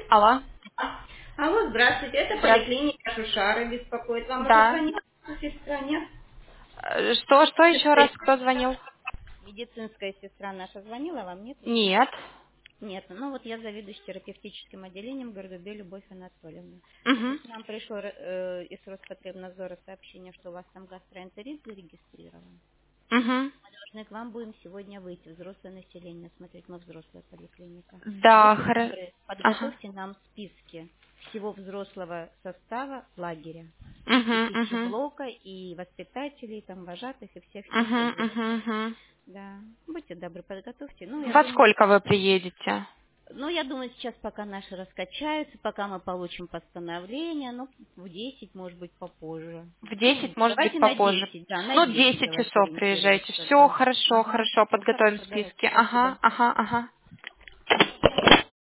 Алло. Алло, здравствуйте, это Здравствуйте. поликлиника Шушары беспокоит. Вам уже Да. звонила ваша сестра, нет? Что еще раз? Кто звонил? Медицинская сестра наша звонила вам, нет еще? Нет. Нет, ну вот я заведующий терапевтическим отделением Гордубе Любовь Анатольевна. Угу. Значит, нам пришло из Роспотребнадзора сообщение, что у вас там гастроэнтерит зарегистрирован. Угу. Должны к вам будем сегодня выйти, взрослое население, смотреть, мы взрослая поликлиника. Да, Будьте хорошо. добры, Ага. подготовьте нам списки всего взрослого состава лагеря. И Угу, угу. пищеблока, и воспитателей, там, вожатых, и всех-всех, кто Угу, будет. угу, угу. Да, будьте добры, подготовьте. Ну, я Во думаю, сколько вы приедете? сейчас пока наши раскачаются, пока мы получим постановление, ну, в 10, может быть, попозже. В Ну, 10, может быть, давайте на попозже. 10, да, на Ну, 10 10 давайте часов приезжайте. ориентируемся, Все да. хорошо, Ага, хорошо, все подготовим хорошо, давайте, списки. спасибо. Ага, ага, ага.